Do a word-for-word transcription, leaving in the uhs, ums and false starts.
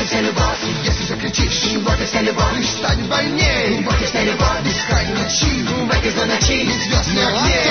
вся любовь. Если закричишь, вот и вся любовь, лишь станет больней. Вот и вся любовь, бескрайней ночи, в этой злой ночи, звезд не огней.